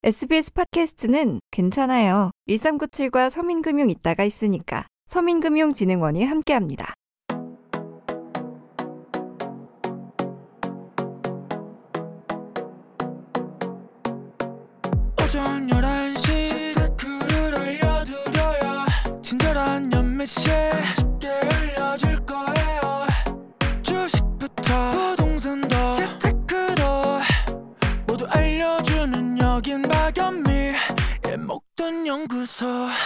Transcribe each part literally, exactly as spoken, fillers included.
에스비에스 팟캐스트는 괜찮아요. 일삼구칠과 서민금융 있다가 있으니까. 서민금융진흥원이 함께합니다. 오전 열한 시 댓글을 알려드려요. 친절한 연매시 쉽게 알려줄 거예요. 주식부터 부동산도 재테크도 모두 알려주는 여긴 박연미의 목돈 연구소.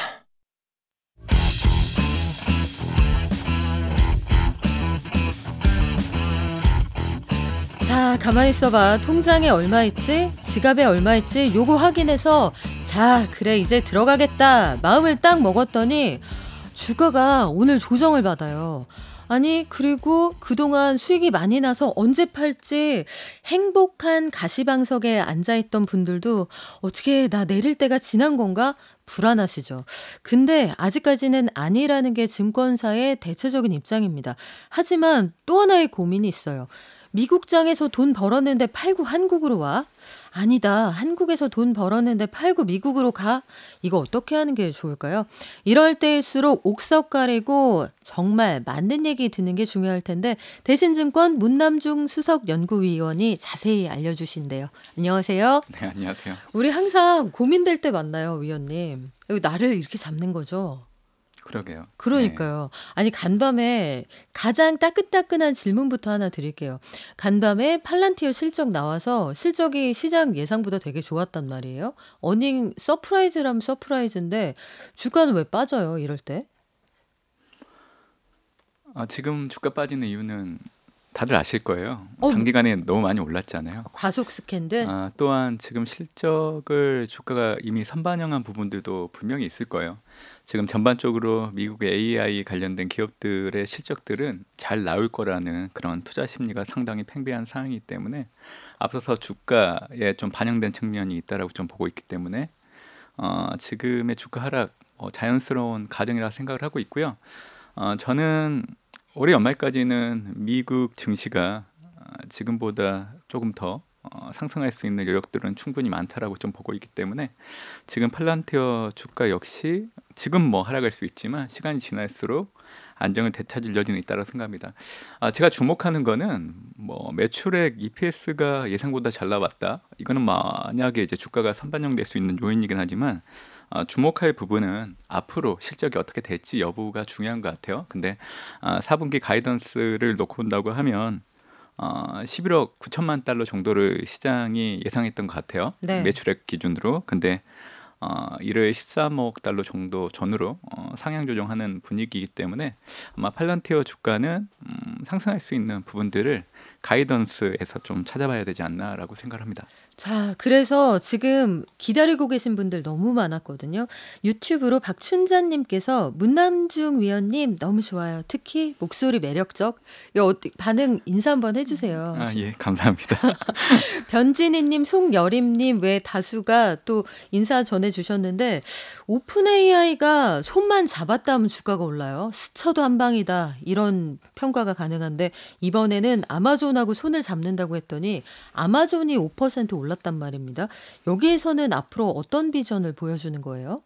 자, 가만히 있어봐. 통장에 얼마 있지? 지갑에 얼마 있지? 요거 확인해서 자, 그래 이제 들어가겠다 마음을 딱 먹었더니 주가가 오늘 조정을 받아요. 아니, 그리고 그동안 수익이 많이 나서 언제 팔지 행복한 가시방석에 앉아있던 분들도 어떻게 나 내릴 때가 지난 건가? 불안하시죠. 근데 아직까지는 아니라는 게 증권사의 대체적인 입장입니다. 하지만 또 하나의 고민이 있어요. 미국장에서 돈 벌었는데 팔고 한국으로 와? 아니다. 한국에서 돈 벌었는데 팔고 미국으로 가? 이거 어떻게 하는 게 좋을까요? 이럴 때일수록 옥석 가리고 정말 맞는 얘기 듣는 게 중요할 텐데 대신증권 문남중 수석연구위원이 자세히 알려주신대요. 안녕하세요. 네, 안녕하세요. 우리 항상 고민될 때 만나요, 위원님. 여기 나를 이렇게 잡는 거죠? 그러게요. 그러니까요. 아니, 간밤에 가장 따끈따끈한 질문부터 하나 드릴게요. 간밤에 팔란티어 실적 나와서 실적이 시장 예상보다 되게 좋았단 말이에요. 어닝 서프라이즈라면 서프라이즈인데 주가는 왜 빠져요, 이럴 때? 아, 지금 주가 빠지는 이유는 다들 아실 거예요. 어, 단기간에 너무 많이 올랐잖아요. 과속 스캔들? 아, 또한 지금 실적을 주가가 이미 선반영한 부분들도 분명히 있을 거예요. 지금 전반적으로 미국의 에이아이 관련된 기업들의 실적들은 잘 나올 거라는 그런 투자 심리가 상당히 팽배한 상황이기 때문에 앞서서 주가에 좀 반영된 측면이 있다라고 좀 보고 있기 때문에 어, 지금의 주가 하락 어, 자연스러운 과정이라 생각을 하고 있고요. 어, 저는 올해 연말까지는 미국 증시가 어, 지금보다 조금 더 어, 상승할 수 있는 여력들은 충분히 많다라고 좀 보고 있기 때문에 지금 팔란티어 주가 역시 지금 뭐 하락할 수 있지만 시간이 지날수록 안정을 되찾을 여지는 있다고 생각합니다. 아, 제가 주목하는 거는 뭐 매출액 이피에스가 예상보다 잘 나왔다. 이거는 만약에 이제 주가가 선반영될 수 있는 요인이긴 하지만 어, 주목할 부분은 앞으로 실적이 어떻게 될지 여부가 중요한 것 같아요. 근데 어, 사 분기 가이던스를 놓고 본다고 하면 어, 십일억 구천만 달러 정도를 시장이 예상했던 것 같아요. 네. 매출액 기준으로. 근데 어, 이를 십삼억 달러 정도 전후로 어, 상향 조정하는 분위기이기 때문에 아마 팔란티어 주가는 음, 상승할 수 있는 부분들을 가이던스에서 좀 찾아봐야 되지 않나라고 생각합니다. 자, 그래서 지금 기다리고 계신 분들 너무 많았거든요. 유튜브로 박춘자님께서 문남중 위원님 너무 좋아요. 특히 목소리 매력적. 이거 어떻게 반응 인사 한번 해주세요. 아, 예, 감사합니다. 변진희님, 송여림님 외 다수가 또 인사 전해주셨는데 오픈 에이아이가 손만 잡았다 하면 주가가 올라요. 스쳐도 한 방이다 이런 평가가 가능한데 이번에는 아마존하고 손을 잡는다고 했더니 아마존이 오 퍼센트 올랐단 말입니다. 여기에서는 앞으로 어떤 비전을 보여주는 거예요?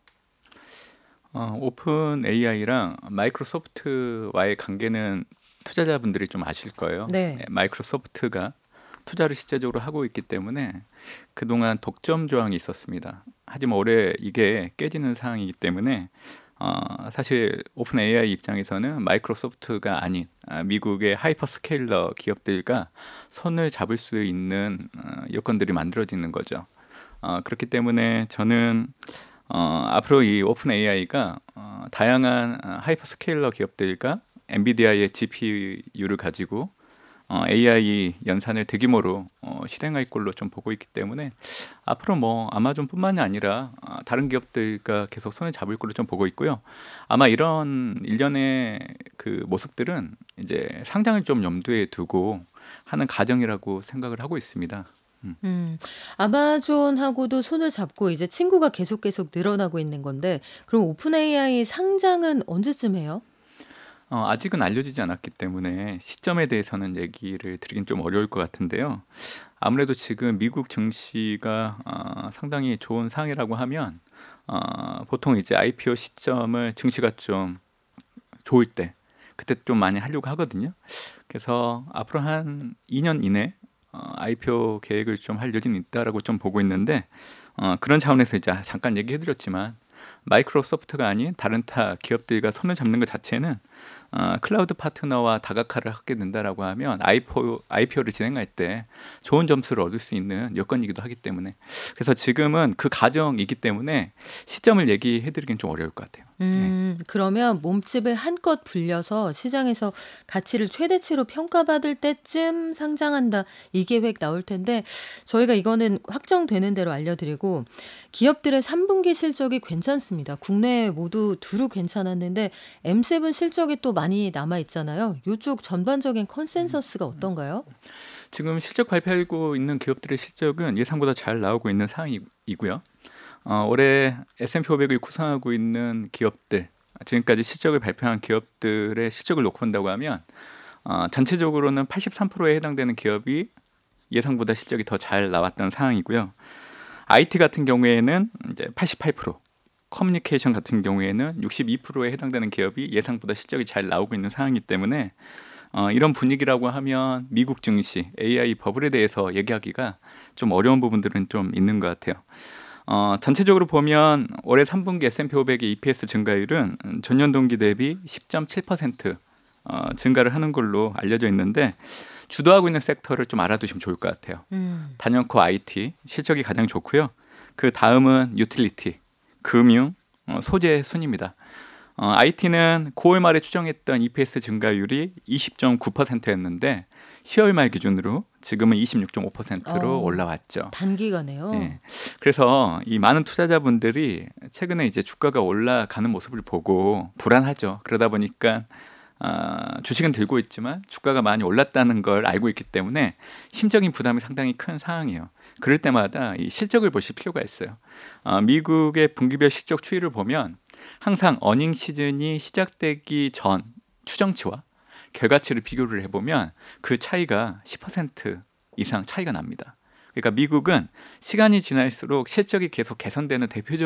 어, 오픈 에이아이랑 마이크로소프트와의 관계는 투자자분들이 좀 아실 거예요. 네. 네, 마이크로소프트가 투자를 실제적으로 하고 있기 때문에 그동안 독점 조항이 있었습니다. 하지만 올해 이게 깨지는 상황이기 때문에 어, 사실 오픈 에이아이 입장에서는 마이크로소프트가 아닌 아, 미국의 하이퍼스케일러 기업들과 손을 잡을 수 있는 어, 여건들이 만들어지는 거죠. 어, 그렇기 때문에 저는 어, 앞으로 이 오픈 에이아이가 어, 다양한 어, 하이퍼스케일러 기업들과 엔비디아의 지피유를 가지고 어, 에이아이 연산을 대규모로 어, 실행할 걸로 좀 보고 있기 때문에 앞으로 뭐 아마존뿐만이 아니라 어, 다른 기업들과 계속 손을 잡을 걸로 좀 보고 있고요. 아마 이런 일련의 그 모습들은 이제 상장을 좀 염두에 두고 하는 과정이라고 생각을 하고 있습니다. 음. 음, 아마존하고도 손을 잡고 이제 친구가 계속 계속 늘어나고 있는 건데 그럼 오픈 에이아이 상장은 언제쯤 해요? 어, 아직은 알려지지 않았기 때문에 시점에 대해서는 얘기를 드리긴 좀 어려울 것 같은데요. 아무래도 지금 미국 증시가 어, 상당히 좋은 상황이라고 하면 어, 보통 이제 아이피오 시점을 증시가 좀 좋을 때 그때 좀 많이 하려고 하거든요. 그래서 앞으로 한 이 년 이내 어, 아이피오 계획을 좀 할 여지는 있다라고 좀 보고 있는데 어, 그런 차원에서 이제 잠깐 얘기해드렸지만 마이크로소프트가 아닌 다른 타 기업들과 손을 잡는 것 자체는 어, 클라우드 파트너와 다각화를 하게 된다라고 하면 아이피오, 아이피오를 진행할 때 좋은 점수를 얻을 수 있는 여건이기도 하기 때문에 그래서 지금은 그 과정이기 때문에 시점을 얘기해드리긴 좀 어려울 것 같아요. 음, 그러면 몸집을 한껏 불려서 시장에서 가치를 최대치로 평가받을 때쯤 상장한다. 이 계획 나올 텐데 저희가 이거는 확정되는 대로 알려드리고 기업들의 삼 분기 실적이 괜찮습니다. 국내 모두 두루 괜찮았는데 엠 세븐 실적이 또 많이 남아있잖아요. 이쪽 전반적인 컨센서스가 어떤가요? 지금 실적 발표하고 있는 기업들의 실적은 예상보다 잘 나오고 있는 상황이고요. 어, 올해 에스 앤 피 오백을 구성하고 있는 기업들, 지금까지 실적을 발표한 기업들의 실적을 놓고 본다고 하면 어, 전체적으로는 팔십삼 퍼센트에 해당되는 기업이 예상보다 실적이 더 잘 나왔던 상황이고요. 아이티 같은 경우에는 이제 팔십팔 퍼센트, 커뮤니케이션 같은 경우에는 육십이 퍼센트에 해당되는 기업이 예상보다 실적이 잘 나오고 있는 상황이기 때문에 어, 이런 분위기라고 하면 미국 증시, 에이아이 버블에 대해서 얘기하기가 좀 어려운 부분들은 좀 있는 것 같아요. 어, 전체적으로 보면 올해 삼 분기 에스 앤 피 오백의 이 피 에스 증가율은 전년 동기 대비 십 점 칠 퍼센트 어, 증가를 하는 걸로 알려져 있는데 주도하고 있는 섹터를 좀 알아두시면 좋을 것 같아요. 음. 단연코 아이티 실적이 가장 좋고요. 그 다음은 유틸리티, 금융, 어, 소재 순입니다. 어, 아이티는 구월 말에 추정했던 이 피 에스 증가율이 이십 점 구 퍼센트였는데 시월 말 기준으로 지금은 이십육 점 오 퍼센트로 어, 올라왔죠. 단기가네요. 네. 그래서 이 많은 투자자분들이 최근에 이제 주가가 올라가는 모습을 보고 불안하죠. 그러다 보니까 어, 주식은 들고 있지만 주가가 많이 올랐다는 걸 알고 있기 때문에 심적인 부담이 상당히 큰 상황이에요. 그럴 때마다 이 실적을 보실 필요가 있어요. 어, 미국의 분기별 실적 추이를 보면 항상 어닝 시즌이 시작되기 전 추정치와 결과치를 비교를 해보면 그 차이가 십 퍼센트 이상 차이가 납니다. 그러니까 미국은 시간이 지날수록 실적이 계속 개선되는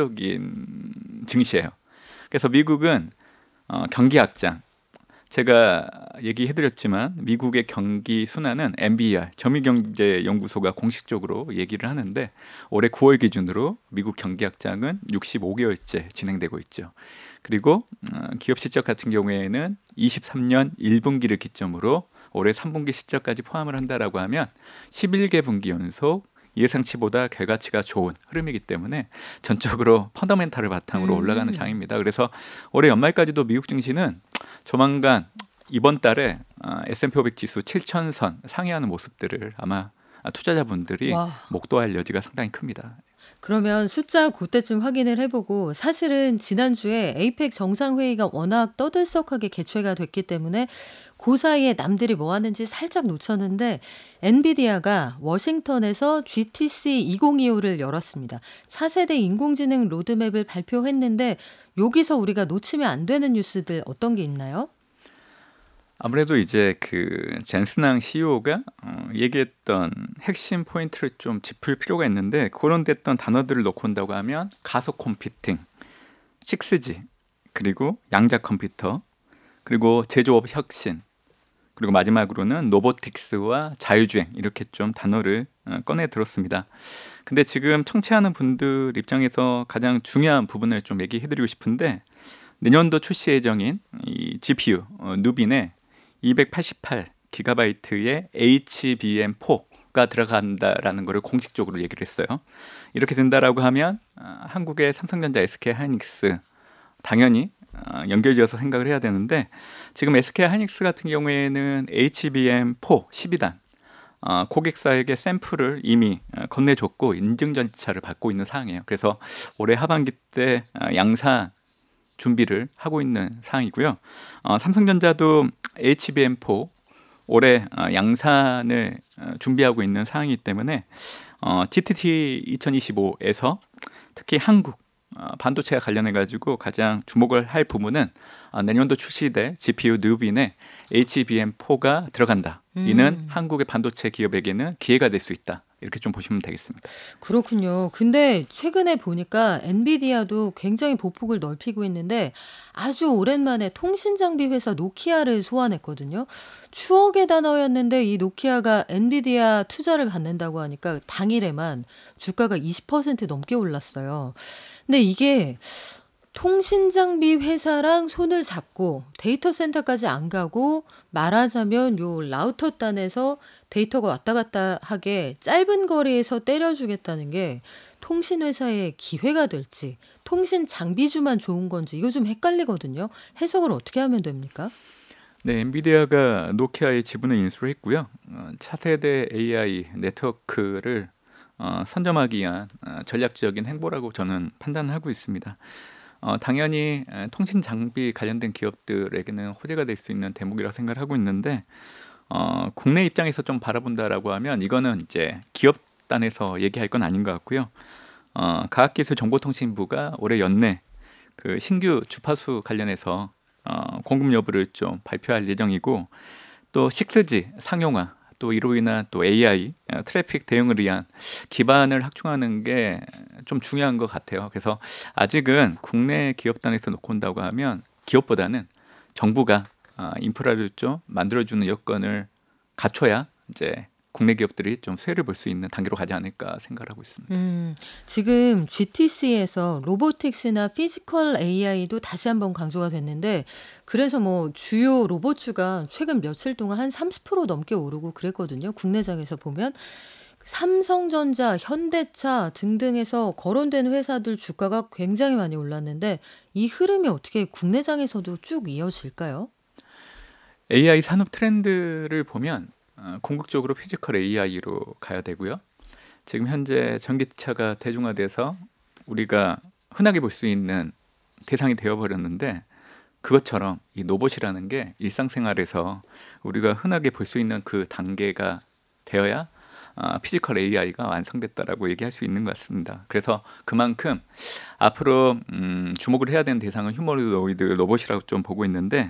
대표적인 증시예요. 그래서 미국은 어, 경기 악장, 제가 얘기해드렸지만 미국의 경기 순환은 엠 비 알, 점유경제연구소가 공식적으로 얘기를 하는데 올해 구월 기준으로 미국 경기 악장은 육십오 개월째 진행되고 있죠. 그리고 기업 실적 같은 경우에는 이십삼 년 일 분기를 기점으로 올해 삼 분기 실적까지 포함을 한다라고 하면 십일 개 분기 연속 예상치보다 결과치가 좋은 흐름이기 때문에 전적으로 펀더멘탈을 바탕으로 올라가는 음. 장입니다. 그래서 올해 연말까지도 미국 증시는 조만간 이번 달에 에스 앤 피 오백 지수 칠천 선 상회하는 모습들을 아마 투자자분들이 와. 목도할 여지가 상당히 큽니다. 그러면 숫자 그때쯤 확인을 해보고 사실은 지난주에 에이펙 정상회의가 워낙 떠들썩하게 개최가 됐기 때문에 그 사이에 남들이 뭐 하는지 살짝 놓쳤는데 엔비디아가 워싱턴에서 지 티 씨 이천이십오를 열었습니다. 차세대 인공지능 로드맵을 발표했는데 여기서 우리가 놓치면 안 되는 뉴스들 어떤 게 있나요? 아무래도 이제 그 젠슨항 씨이오가 어, 얘기했던 핵심 포인트를 좀 짚을 필요가 있는데 거론됐던 단어들을 놓고 온다고 하면 가속 컴퓨팅, 식스 지, 그리고 양자 컴퓨터, 그리고 제조업 혁신, 그리고 마지막으로는 로보틱스와 자율주행 이렇게 좀 단어를 어, 꺼내 들었습니다. 근데 지금 청취하는 분들 입장에서 가장 중요한 부분을 좀 얘기해드리고 싶은데 내년도 출시 예정인 이 지 피 유 어, 누빈의 이백팔십팔 기가바이트의 에이치 비 엠 포가 들어간다라는 것을 공식적으로 얘기를 했어요. 이렇게 된다라고 하면 어, 한국의 삼성전자, 에스케이 하이닉스 당연히 어, 연결지어서 생각을 해야 되는데 지금 에스케이 하이닉스 같은 경우에는 에이치 비 엠 포 십이 단 어, 고객사에게 샘플을 이미 어, 건네줬고 인증 절차를 받고 있는 상황이에요. 그래서 올해 하반기 때 어, 양산 준비를 하고 있는 상황이고요. 어, 삼성전자도 에이치 비 엠 포 올해 어, 양산을 어, 준비하고 있는 상황이기 때문에 어, 지 티 티 이천이십오에서 특히 한국 어, 반도체와 관련해 가지고 가장 주목을 할 부분은 어, 내년도 출시될 지 피 유 누빈의 에이치비엠사가 들어간다. 이는 음. 한국의 반도체 기업에게는 기회가 될 수 있다. 이렇게 좀 보시면 되겠습니다. 그렇군요. 근데 최근에 보니까 엔비디아도 굉장히 보폭을 넓히고 있는데 아주 오랜만에 통신 장비 회사 노키아를 소환했거든요. 추억의 단어였는데 이 노키아가 엔비디아 투자를 받는다고 하니까 당일에만 주가가 이십 퍼센트 넘게 올랐어요. 근데 이게 통신 장비 회사랑 손을 잡고 데이터 센터까지 안 가고 말하자면 요 라우터 단에서 데이터가 왔다 갔다 하게 짧은 거리에서 때려주겠다는 게 통신 회사의 기회가 될지 통신 장비주만 좋은 건지 이거 좀 헷갈리거든요. 해석을 어떻게 하면 됩니까? 네, 엔비디아가 노키아의 지분을 인수를 했고요. 어, 차세대 에이아이 네트워크를 어, 선점하기 위한 어, 전략적인 행보라고 저는 판단하고 있습니다. 어, 당연히 에, 통신 장비 관련된 기업들에게는 호재가 될 수 있는 대목이라고 생각을 하고 있는데 어, 국내 입장에서 좀 바라본다라고 하면 이거는 이제 기업 단에서 얘기할 건 아닌 것 같고요. 어, 과학기술정보통신부가 올해 연내 그 신규 주파수 관련해서 어, 공급 여부를 좀 발표할 예정이고 또 식스지 상용화 또 이로 인한 또 에이아이 어, 트래픽 대응을 위한 기반을 확충하는 게 좀 중요한 것 같아요. 그래서 아직은 국내 기업단에서 놓고 온다고 하면 기업보다는 정부가 어, 인프라를 좀 만들어주는 여건을 갖춰야 이제 국내 기업들이 좀 수혜를 볼 수 있는 단계로 가지 않을까 생각하고 있습니다. 음, 지금 지티씨에서 로보틱스나 피지컬 에이아이도 다시 한번 강조가 됐는데 그래서 뭐 주요 로봇주가 최근 며칠 동안 한 삼십 퍼센트 넘게 오르고 그랬거든요. 국내장에서 보면 삼성전자, 현대차 등등에서 거론된 회사들 주가가 굉장히 많이 올랐는데 이 흐름이 어떻게 국내장에서도 쭉 이어질까요? 에이아이 산업 트렌드를 보면 어, 궁극적으로 피지컬 에이아이로 가야 되고요. 지금 현재 전기차가 대중화돼서 우리가 흔하게 볼 수 있는 대상이 되어버렸는데 그것처럼 이 로봇이라는 게 일상생활에서 우리가 흔하게 볼 수 있는 그 단계가 되어야 어, 피지컬 에이아이가 완성됐다라고 얘기할 수 있는 것 같습니다. 그래서 그만큼 앞으로 음, 주목을 해야 되는 대상은 휴머노이드 로봇이라고 좀 보고 있는데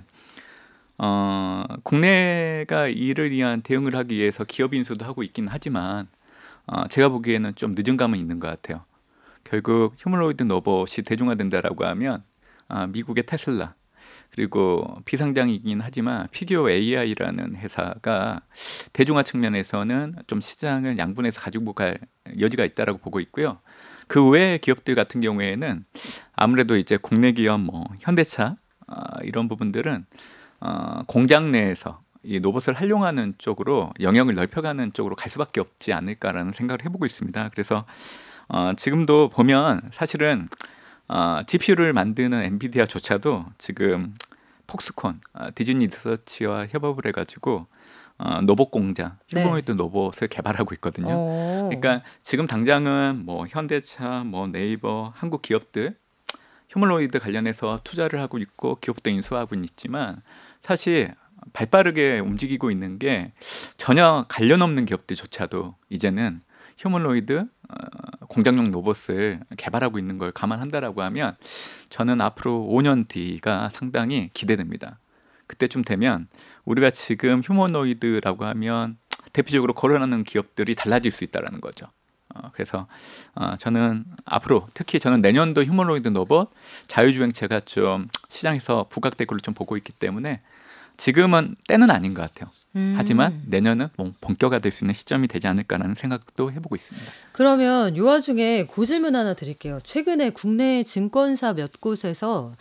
어, 국내가 이를 위한 대응을 하기 위해서 기업 인수도 하고 있긴 하지만 어, 제가 보기에는 좀 늦은 감은 있는 것 같아요. 결국 휴머노이드 로봇이 대중화된다라고 하면 어, 미국의 테슬라 그리고 비상장이긴 하지만 피규어 에이아이라는 회사가 대중화 측면에서는 좀 시장을 양분해서 가지고 갈 여지가 있다라고 보고 있고요. 그 외의 기업들 같은 경우에는 아무래도 이제 국내 기업 뭐 현대차 어, 이런 부분들은 어, 공장 내에서 이 로봇을 활용하는 쪽으로 영역을 넓혀가는 쪽으로 갈 수밖에 없지 않을까라는 생각을 해보고 있습니다. 그래서 어, 지금도 보면 사실은 어, 지피유를 만드는 엔비디아조차도 지금 폭스콘, 어, 디즈니 리서치와 협업을 해가지고 어, 로봇 공장, 네. 휴머노이드 로봇을 개발하고 있거든요. 어. 그러니까 지금 당장은 뭐 현대차, 뭐 네이버, 한국 기업들 휴머노이드 관련해서 투자를 하고 있고 기업도 인수하고 있지만 사실 발빠르게 움직이고 있는 게 전혀 관련 없는 기업들조차도 이제는 휴머노이드 어, 공장용 로봇을 개발하고 있는 걸 감안한다라고 하면 저는 앞으로 오 년 뒤가 상당히 기대됩니다. 그때쯤 되면 우리가 지금 휴머노이드라고 하면 대표적으로 거론하는 기업들이 달라질 수 있다는 거죠. 어, 그래서 어, 저는 앞으로 특히 저는 내년도 휴머노이드 로봇 자율주행체가 좀 시장에서 부각될 걸로 좀 보고 있기 때문에 지금은 때는 아닌 것 같아요. 음. 하지만 내년은 뭐 본격화 될 수 있는 시점이 되지 않을까라는 생각도 해보고 있습니다. 그러면 이 와중에 고질문 하나 드릴게요. 최근에 국내 증권사 몇 곳에서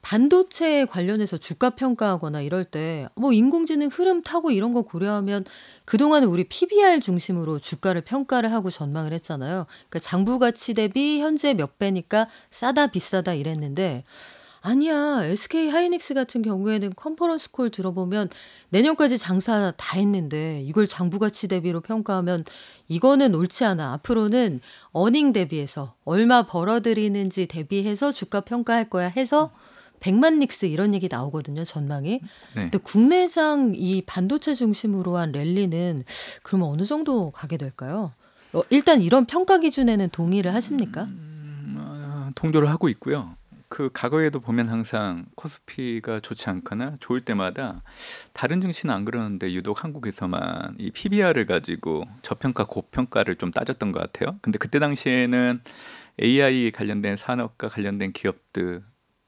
반도체 관련해서 주가 평가하거나 이럴 때 뭐 인공지능 흐름 타고 이런 거 고려하면 그동안은 우리 피비알 중심으로 주가를 평가를 하고 전망을 했잖아요. 그러니까 장부 가치 대비 현재 몇 배니까 싸다 비싸다 이랬는데 아니야. 에스케이 하이닉스 같은 경우에는 컨퍼런스 콜 들어보면 내년까지 장사 다 했는데 이걸 장부 가치 대비로 평가하면 이거는 옳지 않아. 앞으로는 어닝 대비해서 얼마 벌어들이는지 대비해서 주가 평가할 거야 해서 백만 닉스 이런 얘기 나오거든요. 전망이. 네. 근데 국내장 이 반도체 중심으로 한 랠리는 그러면 어느 정도 가게 될까요? 어, 일단 이런 평가 기준에는 동의를 하십니까? 음, 어, 동조를 하고 있고요. 그 과거에도 보면 항상 코스피가 좋지 않거나 좋을 때마다 다른 증시는 안 그러는데 유독 한국에서만 이 피비알을 가지고 저평가 고평가를 좀 따졌던 것 같아요. 근데 그때 당시에는 에이아이 관련된 산업과 관련된 기업들은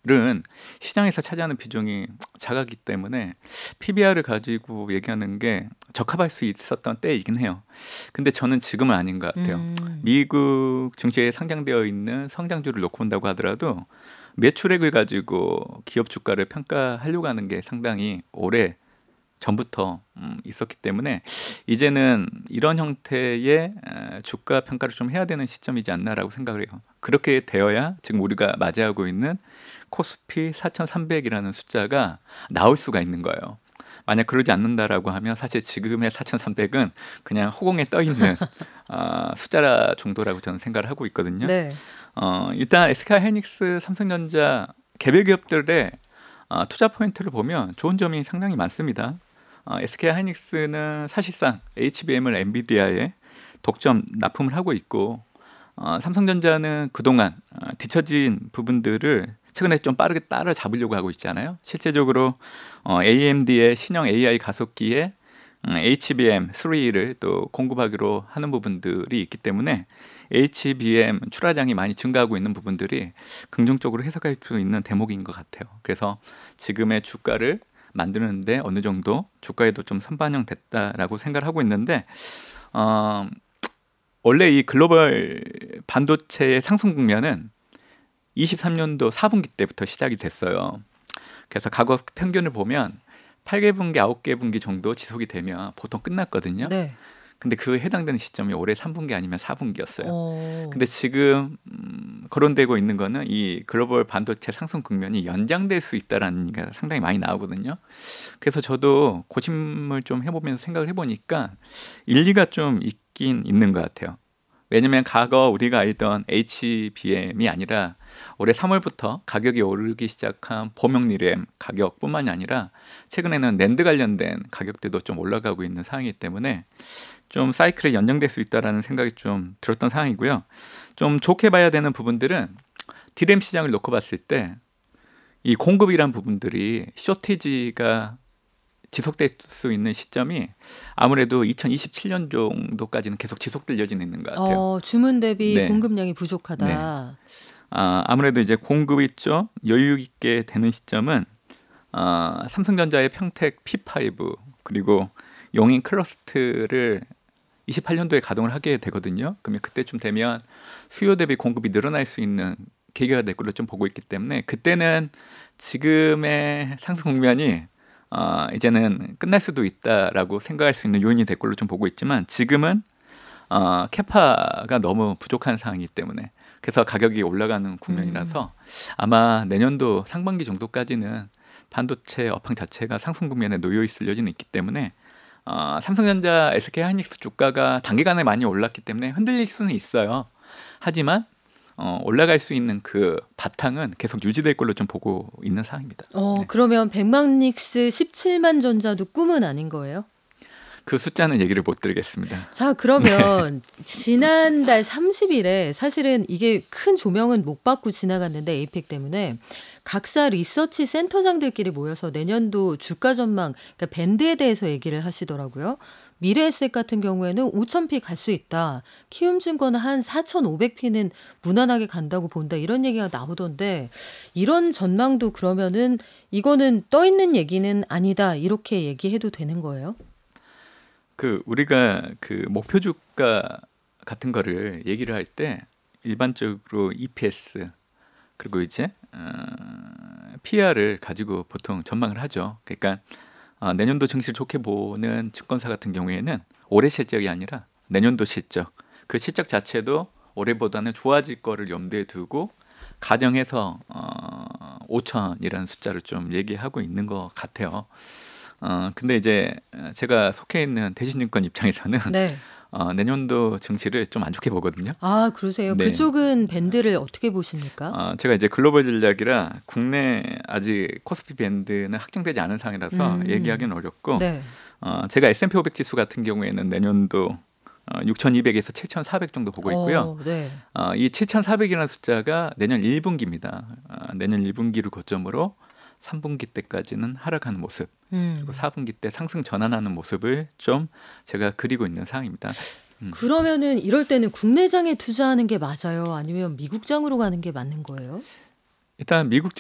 시장에서 차지하는 비중이 작았기 때문에 피비알을 가지고 얘기하는 게 적합할 수 있었던 때이긴 해요. 근데 저는 지금은 아닌 것 같아요. 음. 미국 증시에 상장되어 있는 성장주를 놓고 본다고 하더라도 매출액을 가지고 기업 주가를 평가하려고 하는 게 상당히 오래 전부터 음, 있었기 때문에 이제는 이런 형태의 에, 주가 평가를 좀 해야 되는 시점이지 않나라고 생각을 해요. 그렇게 되어야 지금 우리가 맞이하고 있는 코스피 사천삼백이라는 숫자가 나올 수가 있는 거예요. 만약 그러지 않는다라고 하면 사실 지금의 사천삼백은 그냥 허공에 떠 있는 어, 숫자 정도라고 저는 생각을 하고 있거든요. 네. 어, 일단 에스케이하이닉스, 삼성전자 개별 기업들의 어, 투자 포인트를 보면 좋은 점이 상당히 많습니다. 어, 에스케이하이닉스는 사실상 에이치비엠을 엔비디아에 독점 납품을 하고 있고 어, 삼성전자는 그동안 어, 뒤처진 부분들을 최근에 좀 빠르게 따라잡으려고 하고 있잖아요. 실제적으로 어, 에이엠디의 신형 에이아이 가속기에 음, 에이치비엠 삼을 또 공급하기로 하는 부분들이 있기 때문에 에이치비엠 출하량이 많이 증가하고 있는 부분들이 긍정적으로 해석할 수 있는 대목인 것 같아요. 그래서 지금의 주가를 만드는데 어느 정도 주가에도 좀 선반영됐다라고 생각을 하고 있는데 어, 원래 이 글로벌 반도체의 상승 국면은 이십삼 년도 사 분기 때부터 시작이 됐어요. 그래서 과거 평균을 보면 팔 개 분기, 아홉 개 분기 정도 지속이 되면 보통 끝났거든요. 네. 근데 그 해당되는 시점이 올해 삼 분기 아니면 사 분기였어요. 어. 근데 지금 음, 거론되고 있는 거는 이 글로벌 반도체 상승 국면이 연장될 수 있다라는 얘기가 상당히 많이 나오거든요. 그래서 저도 고심을 좀 해보면서 생각을 해보니까 일리가 좀 있긴 있는 것 같아요. 왜냐하면 과거 우리가 알던 에이치비엠이 아니라 올해 삼월부터 가격이 오르기 시작한 범용리램 가격뿐만이 아니라 최근에는 낸드 관련된 가격들도 좀 올라가고 있는 상황이기 때문에 좀 사이클이 연장될 수 있다라는 생각이 좀 들었던 상황이고요. 좀 좋게 봐야 되는 부분들은 디램 시장을 놓고 봤을 때 이 공급이란 부분들이 쇼티지가 지속될 수 있는 시점이 아무래도 이천이십칠 년 정도까지는 계속 지속될 여지는 있는 것 같아요. 어, 주문 대비 네. 공급량이 부족하다. 네. 아, 아무래도 이제 공급이 좀 여유 있게 되는 시점은 어, 삼성전자의 평택 피 파이브 그리고 용인 클러스트를 이십팔 년도에 가동을 하게 되거든요. 그러면 그때쯤 되면 수요 대비 공급이 늘어날 수 있는 계기가 될 걸로 좀 보고 있기 때문에 그때는 지금의 상승 국면이 어, 이제는 끝날 수도 있다라고 생각할 수 있는 요인이 될 걸로 좀 보고 있지만 지금은 어, 캐파가 너무 부족한 상황이기 때문에 그래서 가격이 올라가는 국면이라서 아마 내년도 상반기 정도까지는 반도체 업황 자체가 상승 국면에 놓여 있을 여지는 있기 때문에 어, 삼성전자, 에스케이하이닉스 주가가 단기간에 많이 올랐기 때문에 흔들릴 수는 있어요. 하지만 어, 올라갈 수 있는 그 바탕은 계속 유지될 걸로 좀 보고 있는 상황입니다. 어, 네. 그러면 백만닉스 십칠만 전자도 꿈은 아닌 거예요? 그 숫자는 얘기를 못 드리겠습니다. 자, 그러면 지난달 삼십 일에 사실은 이게 큰 조명은 못 받고 지나갔는데 에이펙 때문에 각사 리서치 센터장들끼리 모여서 내년도 주가 전망, 그러니까 밴드에 대해서 얘기를 하시더라고요. 미래에셋 같은 경우에는 오천 피 갈 수 있다. 키움증권은 한 사천오백 피는 무난하게 간다고 본다. 이런 얘기가 나오던데 이런 전망도 그러면은 이거는 떠 있는 얘기는 아니다. 이렇게 얘기해도 되는 거예요? 그 우리가 그 목표 주가 같은 거를 얘기를 할 때 일반적으로 이피에스 그리고 이제 어, 피이알을 가지고 보통 전망을 하죠. 그러니까 어, 내년도 증시를 좋게 보는 증권사 같은 경우에는 올해 실적이 아니라 내년도 실적, 그 실적 자체도 올해보다는 좋아질 거를 염두에 두고 가정해서 어, 오천이라는 숫자를 좀 얘기하고 있는 것 같아요. 어, 근데 이제 제가 속해 있는 대신증권 입장에서는 네. 어, 내년도 증시를 좀 안 좋게 보거든요. 아, 그러세요? 네. 그쪽은 밴드를 어떻게 보십니까? 어, 제가 이제 글로벌 전략이라 국내 아직 코스피 밴드는 확정되지 않은 상황이라서 음. 얘기하기는 어렵고 네. 어, 제가 에스앤피 오백 지수 같은 경우에는 내년도 어, 육천이백에서 칠천사백 정도 보고 있고요. 어, 네. 어, 이 칠천사백이라는 숫자가 내년 일 분기입니다. 어, 내년 일 분기를 고점으로 삼 분기 때까지는 하락하는 모습, 음. 그리고 사 분기 때 상승 전환하는 모습을 좀 제가 그리고 있는 상황입니다. 음. 그러면은 이럴 때는 국내장에 투자하는 게 맞아요? 아니면 미국장으로 가는 게 맞는 거예요? 일단 미국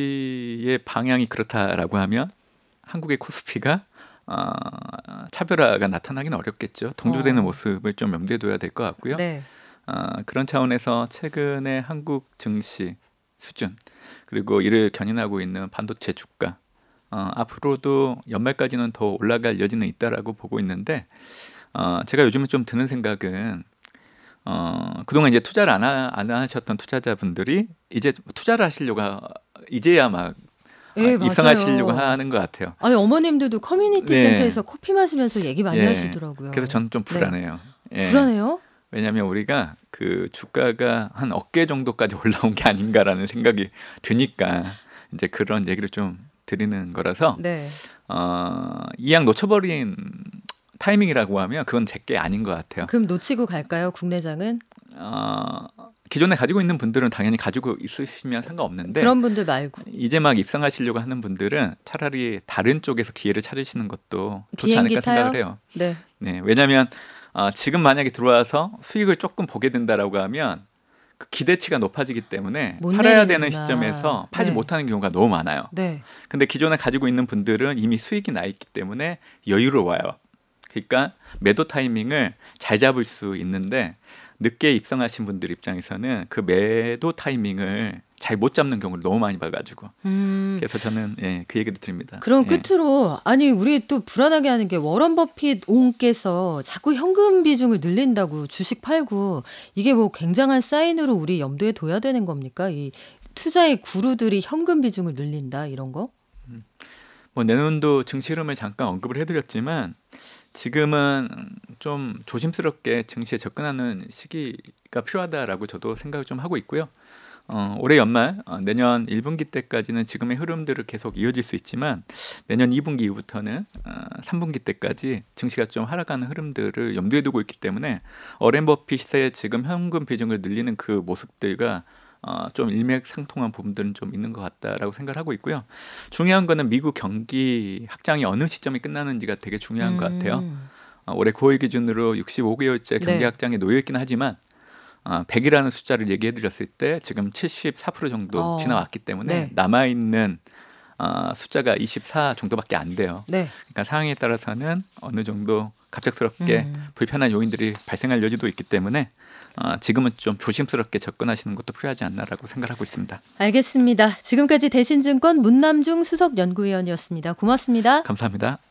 증시의 방향이 그렇다라고 하면 한국의 코스피가 어, 차별화가 나타나기는 어렵겠죠. 동조되는 어. 모습을 좀 염두에 둬야 될 것 같고요. 네. 어, 그런 차원에서 최근에 한국 증시 수준 그리고 이를 견인하고 있는 반도체 주가 어, 앞으로도 연말까지는 더 올라갈 여지는 있다라고 보고 있는데 어, 제가 요즘에 좀 드는 생각은 어, 그동안 이제 투자를 안, 하, 안 하셨던 투자자분들이 이제 투자를 하시려고 하, 이제야 막 예, 어, 입성하시려고 맞아요. 하는 것 같아요. 아니 어머님들도 커뮤니티 네. 센터에서 커피 마시면서 얘기 많이 예, 하시더라고요. 그래서 저는 좀 불안해요. 예. 불안해요? 왜냐하면 우리가 그 주가가 한 어깨 정도까지 올라온 게 아닌가라는 생각이 드니까 이제 그런 얘기를 좀 드리는 거라서 네. 어, 이왕 놓쳐버린 타이밍이라고 하면 그건 제게 아닌 것 같아요. 그럼 놓치고 갈까요? 국내장은? 어, 기존에 가지고 있는 분들은 당연히 가지고 있으시면 상관없는데 그런 분들 말고 이제 막 입성하시려고 하는 분들은 차라리 다른 쪽에서 기회를 찾으시는 것도 좋지 비행기 않을까 타요? 생각을 해요. 네. 네, 왜냐하면 어, 지금 만약에 들어와서 수익을 조금 보게 된다라고 하면 그 기대치가 높아지기 때문에 못 팔아야 내리는구나. 되는 시점에서 팔지 네. 못하는 경우가 너무 많아요. 네. 근데 기존에 가지고 있는 분들은 이미 수익이 나 있기 때문에 여유로워요. 그러니까 매도 타이밍을 잘 잡을 수 있는데 늦게 입성하신 분들 입장에서는 그 매도 타이밍을 잘 못 잡는 경우를 너무 많이 봐가지고 음. 그래서 저는 예, 그 얘기를 드립니다. 그럼 예. 끝으로 아니 우리 또 불안하게 하는 게 워런 버핏 옹께서 자꾸 현금 비중을 늘린다고 주식 팔고 이게 뭐 굉장한 사인으로 우리 염두에 둬야 되는 겁니까? 이 투자의 구루들이 현금 비중을 늘린다 이런 거? 뭐 내년도 증시 흐름을 잠깐 언급을 해드렸지만 지금은 좀 조심스럽게 증시에 접근하는 시기가 필요하다라고 저도 생각을 좀 하고 있고요. 어, 올해 연말 어, 내년 일 분기 때까지는 지금의 흐름들을 계속 이어질 수 있지만 내년 이 분기 이후부터는 어, 삼 분기 때까지 증시가 좀 하락하는 흐름들을 염두에 두고 있기 때문에 워렌 버핏의 지금 현금 비중을 늘리는 그 모습들과 어, 좀 일맥상통한 부분들은 좀 있는 것 같다라고 생각을 하고 있고요. 중요한 거는 미국 경기 확장이 어느 시점이 끝나는지가 되게 중요한 것 같아요. 음. 어, 올해 구월 기준으로 육십오 개월째 경기 네. 확장에 놓여 있긴 하지만 어, 백이라는 숫자를 얘기해 드렸을 때 지금 칠십사 퍼센트 정도 어. 지나왔기 때문에 네. 남아있는 어, 숫자가 이십사 정도밖에 안 돼요. 네. 그러니까 상황에 따라서는 어느 정도 갑작스럽게 음. 불편한 요인들이 발생할 여지도 있기 때문에 어, 지금은 좀 조심스럽게 접근하시는 것도 필요하지 않나라고 생각하고 있습니다. 알겠습니다. 지금까지 대신증권 문남중 수석 연구위원이었습니다. 고맙습니다. 감사합니다.